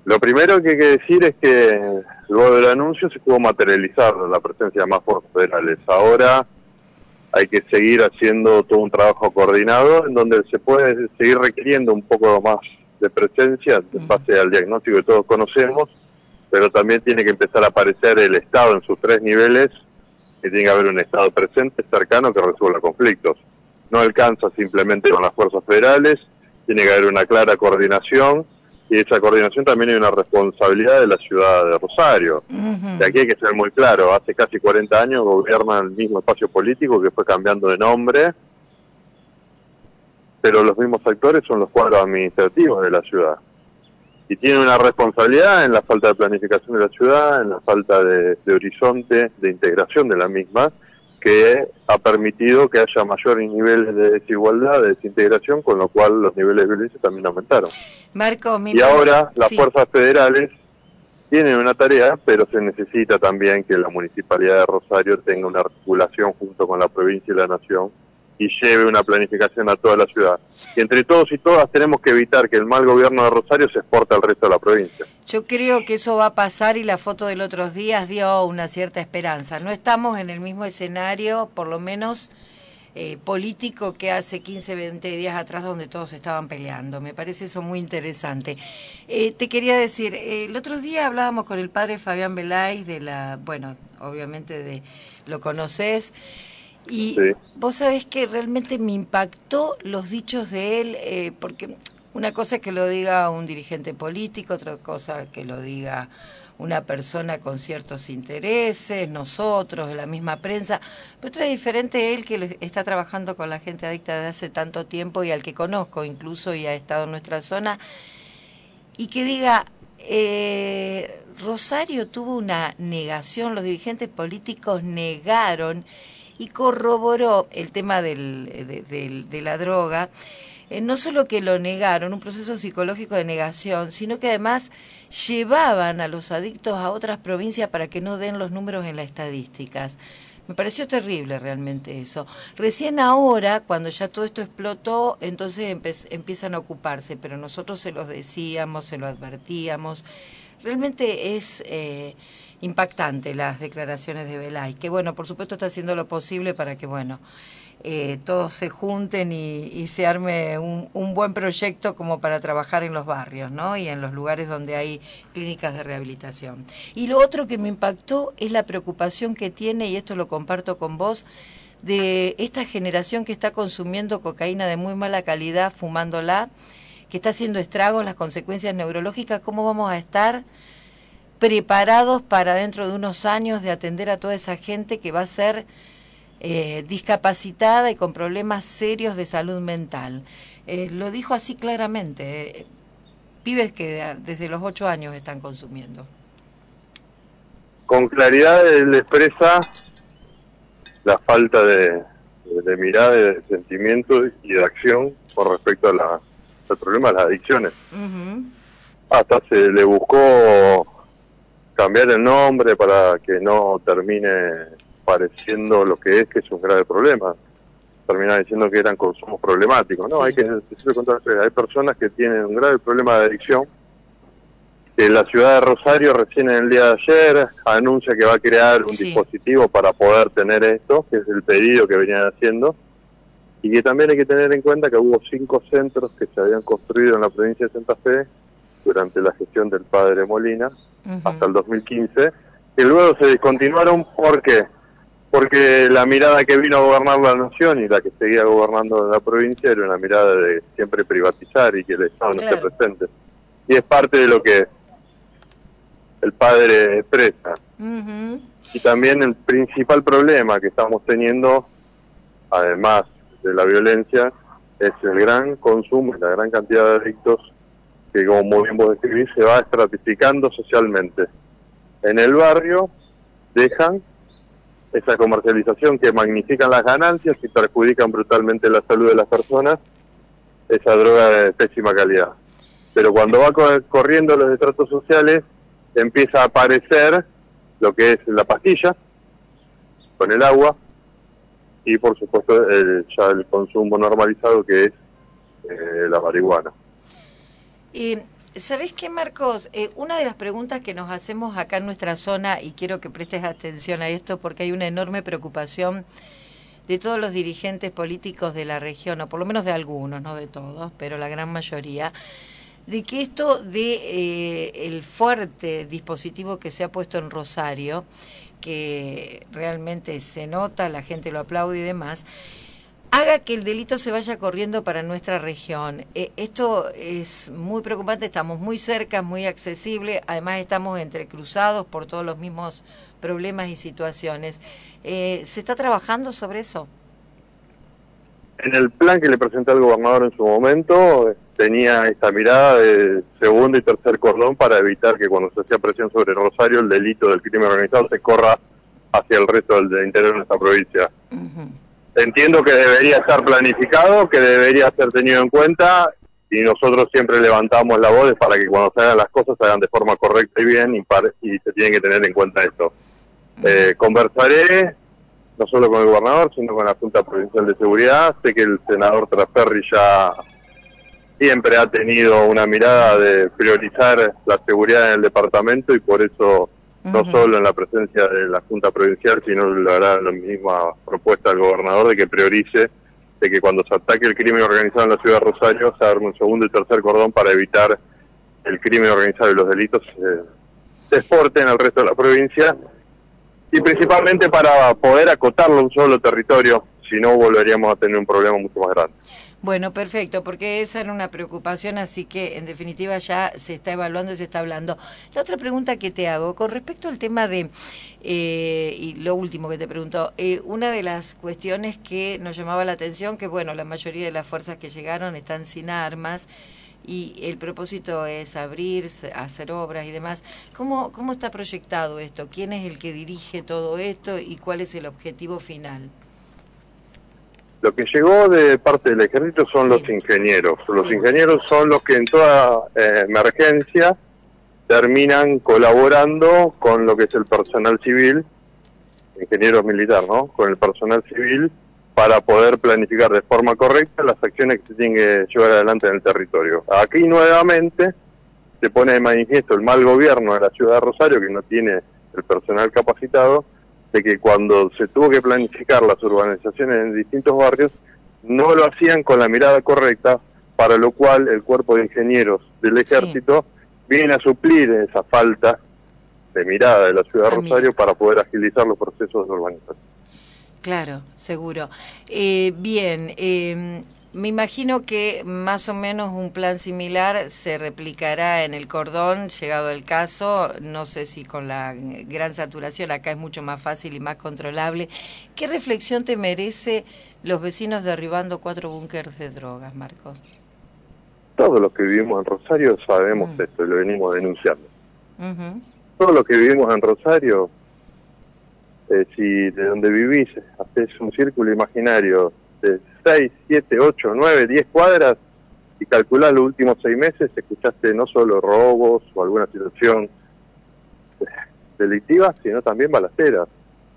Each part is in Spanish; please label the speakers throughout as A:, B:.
A: Lo primero que hay que decir es que luego del anuncio se pudo materializar la presencia de más fuerzas federales. Ahora hay que seguir haciendo todo un trabajo coordinado en donde se puede seguir requiriendo un poco más de presencia en base al diagnóstico que todos conocemos, pero también tiene que empezar a aparecer el Estado en sus tres niveles, que tiene que haber un Estado presente, cercano, que resuelva conflictos. No alcanza simplemente con las fuerzas federales, tiene que haber una clara coordinación, y esa coordinación también hay una responsabilidad de la ciudad de Rosario. Y aquí hay que ser muy claro, hace casi 40 años gobierna el mismo espacio político que fue cambiando de nombre, pero los mismos actores son los cuadros administrativos de la ciudad. Y tiene una responsabilidad en la falta de planificación de la ciudad, en la falta de horizonte, de integración de la misma, que ha permitido que haya mayores niveles de desigualdad, de desintegración, con lo cual los niveles de violencia también aumentaron.
B: Marco,
A: y ahora las
B: sí.
A: fuerzas federales tienen una tarea, pero se necesita también que la Municipalidad de Rosario tenga una articulación junto con la provincia y la nación y lleve una planificación a toda la ciudad. Y entre todos y todas tenemos que evitar que el mal gobierno de Rosario se exporte al resto de la provincia.
B: Yo creo que eso va a pasar y la foto del otros días dio una cierta esperanza. No estamos en el mismo escenario, por lo menos político, que hace 15, 20 días atrás donde todos estaban peleando. Me parece eso muy interesante. Te quería decir, el otro día hablábamos con el padre Fabián Belay bueno, obviamente lo conocés, y
A: Sí.
B: vos sabés que realmente me impactó los dichos de él, porque una cosa es que lo diga un dirigente político, otra cosa es que lo diga una persona con ciertos intereses, nosotros, la misma prensa, pero otra es diferente él, que está trabajando con la gente adicta desde hace tanto tiempo y al que conozco incluso y ha estado en nuestra zona, y que diga, Rosario tuvo una negación, los dirigentes políticos negaron y corroboró el tema de la droga. No solo que lo negaron, un proceso psicológico de negación, sino que además llevaban a los adictos a otras provincias para que no den los números en las estadísticas. Me pareció terrible realmente eso. Recién ahora, cuando ya todo esto explotó, entonces empiezan a ocuparse, pero nosotros se los decíamos, se lo advertíamos. Realmente es impactante las declaraciones de Belay, que bueno, por supuesto está haciendo lo posible para que, bueno, todos se junten y se arme un buen proyecto como para trabajar en los barrios, ¿no? Y en los lugares donde hay clínicas de rehabilitación. Y lo otro que me impactó es la preocupación que tiene, y esto lo comparto con vos, de esta generación que está consumiendo cocaína de muy mala calidad, fumándola, que está haciendo estragos, las consecuencias neurológicas. ¿Cómo vamos a estar preparados para dentro de unos años de atender a toda esa gente que va a ser discapacitada y con problemas serios de salud mental? Lo dijo así claramente, pibes que desde los 8 años están consumiendo.
A: Con claridad él expresa la falta de mirada, de sentimiento y de acción con respecto al problema de las adicciones. Hasta se le buscó cambiar el nombre para que no termine pareciendo lo que es un grave problema. Termina diciendo que eran consumos problemáticos. No, sí. Hay que decirlo contrario. Hay personas que tienen un grave problema de adicción. La ciudad de Rosario recién en el día de ayer anuncia que va a crear un dispositivo para poder tener esto, que es el pedido que venían haciendo, y que también hay que tener en cuenta que hubo 5 centros que se habían construido en la provincia de Santa Fe durante la gestión del padre Molina, hasta el 2015, que luego se discontinuaron. ¿Por qué? Porque la mirada que vino a gobernar la nación y la que seguía gobernando la provincia era una mirada de siempre privatizar y que el Estado no esté presente. Y es parte de lo que el padre expresa. Y también el principal problema que estamos teniendo, además de la violencia, es el gran consumo y la gran cantidad de adictos que, como muy bien vos describís, se va estratificando socialmente. En el barrio dejan esa comercialización que magnifican las ganancias y perjudican brutalmente la salud de las personas, esa droga de pésima calidad. Pero cuando va corriendo los estratos sociales, empieza a aparecer lo que es la pastilla con el agua y por supuesto ya el consumo normalizado, que es la marihuana.
B: ¿Sabés qué, Marcos? Una de las preguntas que nos hacemos acá en nuestra zona, y quiero que prestes atención a esto porque hay una enorme preocupación de todos los dirigentes políticos de la región, o por lo menos de algunos, no de todos, pero la gran mayoría, de que esto de el fuerte dispositivo que se ha puesto en Rosario, que realmente se nota, la gente lo aplaude y demás, haga que el delito se vaya corriendo para nuestra región. Esto es muy preocupante, estamos muy cerca, muy accesible, además estamos entrecruzados por todos los mismos problemas y situaciones. ¿Se está trabajando sobre eso?
A: En el plan que le presenté al gobernador en su momento, tenía esta mirada de segundo y tercer cordón para evitar que cuando se hacía presión sobre Rosario, el delito del crimen organizado se corra hacia el resto del interior de nuestra provincia. Entiendo que debería estar planificado, que debería ser tenido en cuenta, y nosotros siempre levantamos la voz para que cuando se hagan las cosas se hagan de forma correcta y bien, y se tiene que tener en cuenta esto. Conversaré no solo con el gobernador, sino con la Junta Provincial de Seguridad. Sé que el senador Trasferri ya siempre ha tenido una mirada de priorizar la seguridad en el departamento, y por eso no solo en la presencia de la Junta Provincial, sino le hará la misma propuesta al gobernador de que priorice, de que cuando se ataque el crimen organizado en la ciudad de Rosario se arme un segundo y tercer cordón para evitar el crimen organizado y los delitos se exporten al resto de la provincia, y principalmente para poder acotarlo a un solo territorio, si no volveríamos a tener un problema mucho más grande.
B: Bueno, perfecto, porque esa era una preocupación, así que en definitiva ya se está evaluando y se está hablando. La otra pregunta que te hago, con respecto al tema de, y lo último que te pregunto, una de las cuestiones que nos llamaba la atención, que bueno, la mayoría de las fuerzas que llegaron están sin armas, y el propósito es abrir, hacer obras y demás. ¿Cómo está proyectado esto? ¿Quién es el que dirige todo esto y cuál es el objetivo final?
A: Lo que llegó de parte del ejército son los ingenieros. Los ingenieros son los que en toda emergencia terminan colaborando con lo que es el personal civil, ingenieros militares, ¿no? Con el personal civil, para poder planificar de forma correcta las acciones que se tienen que llevar adelante en el territorio. Aquí nuevamente se pone de manifiesto el mal gobierno de la ciudad de Rosario, que no tiene el personal capacitado, de que cuando se tuvo que planificar las urbanizaciones en distintos barrios, no lo hacían con la mirada correcta, para lo cual el cuerpo de ingenieros del ejército viene a suplir esa falta de mirada de la ciudad de Rosario para poder agilizar los procesos de urbanización.
B: Claro, seguro. Bien, me imagino que más o menos un plan similar se replicará en el cordón, llegado el caso. No sé si con la gran saturación, acá es mucho más fácil y más controlable. ¿Qué reflexión te merece los vecinos derribando 4 búnkers de drogas, Marcos?
A: Todos los que vivimos en Rosario sabemos esto y lo venimos denunciando. Todos los que vivimos en Rosario, si de donde vivís haces un círculo imaginario de 6, 7, 8, 9, 10 cuadras y calculás los últimos 6 meses, escuchaste no solo robos o alguna situación delictiva, sino también balaceras.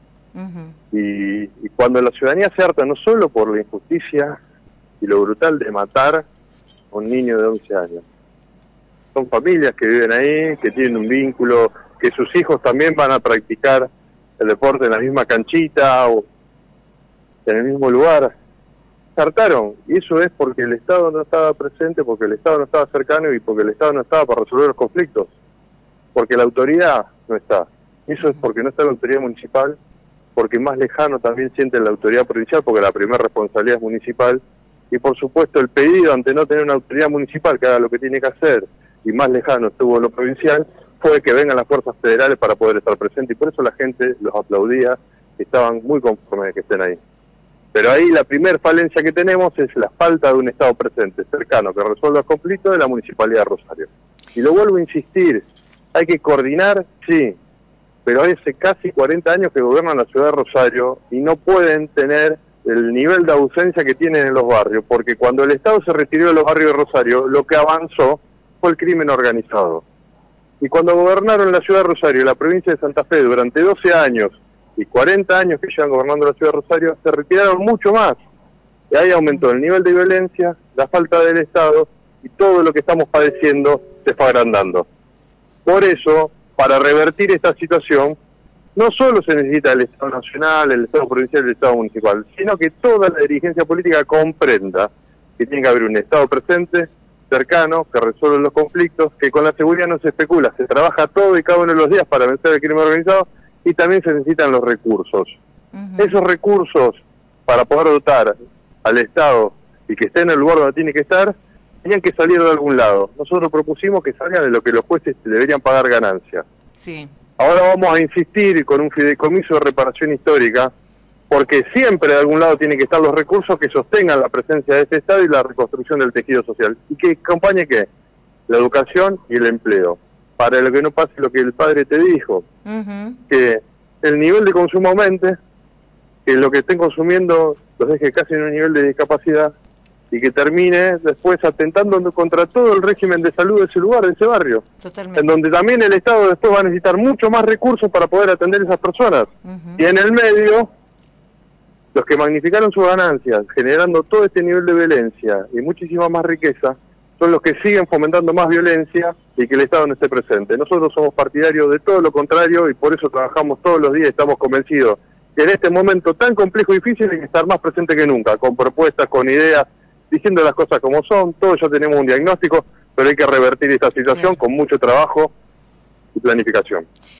A: Y cuando la ciudadanía se harta no solo por la injusticia y lo brutal de matar a un niño de 11 años, son familias que viven ahí, que tienen un vínculo, que sus hijos también van a practicar el deporte en la misma canchita o en el mismo lugar. Se hartaron, y eso es porque el Estado no estaba presente, porque el Estado no estaba cercano y porque el Estado no estaba para resolver los conflictos, porque la autoridad no está. Eso es porque no está la autoridad municipal, porque más lejano también siente la autoridad provincial, porque la primera responsabilidad es municipal, y por supuesto el pedido ante no tener una autoridad municipal que haga lo que tiene que hacer, y más lejano estuvo lo provincial, fue que vengan las fuerzas federales para poder estar presentes, y por eso la gente los aplaudía, estaban muy conformes de que estén ahí. Pero ahí la primer falencia que tenemos es la falta de un Estado presente, cercano, que resuelva el conflicto de la Municipalidad de Rosario. Y lo vuelvo a insistir, hay que coordinar, sí, pero hace casi 40 años que gobiernan la ciudad de Rosario y no pueden tener el nivel de ausencia que tienen en los barrios, porque cuando el Estado se retiró de los barrios de Rosario, lo que avanzó fue el crimen organizado. Y cuando gobernaron la ciudad de Rosario y la provincia de Santa Fe durante 12 años y 40 años que llevan gobernando la ciudad de Rosario, se retiraron mucho más. Y ahí aumentó el nivel de violencia, la falta del Estado y todo lo que estamos padeciendo se fue agrandando. Por eso, para revertir esta situación, no solo se necesita el Estado Nacional, el Estado Provincial y el Estado Municipal, sino que toda la dirigencia política comprenda que tiene que haber un Estado presente, cercano, que resuelva los conflictos, que con la seguridad no se especula, se trabaja todo y cada uno de los días para vencer el crimen organizado, y también se necesitan los recursos. Esos recursos, para poder dotar al Estado y que esté en el lugar donde tiene que estar, tenían que salir de algún lado. Nosotros propusimos que salgan de lo que los jueces deberían pagar ganancias.
B: Sí.
A: Ahora vamos a insistir con un fideicomiso de reparación histórica, porque siempre de algún lado tienen que estar los recursos que sostengan la presencia de este Estado y la reconstrucción del tejido social. Y que acompañe, ¿qué? La educación y el empleo. Para lo que no pase lo que el padre te dijo, que el nivel de consumo aumente, que lo que estén consumiendo los deje casi en un nivel de discapacidad, y que termine después atentando contra todo el régimen de salud de ese lugar, de ese barrio.
B: Totalmente.
A: En donde también el Estado después va a necesitar mucho más recursos para poder atender a esas personas. Y en el medio, los que magnificaron sus ganancias, generando todo este nivel de violencia y muchísima más riqueza, son los que siguen fomentando más violencia y que el Estado no esté presente. Nosotros somos partidarios de todo lo contrario y por eso trabajamos todos los días, estamos convencidos que en este momento tan complejo y difícil hay que estar más presente que nunca, con propuestas, con ideas, diciendo las cosas como son. Todos ya tenemos un diagnóstico, pero hay que revertir esta situación con mucho trabajo y planificación.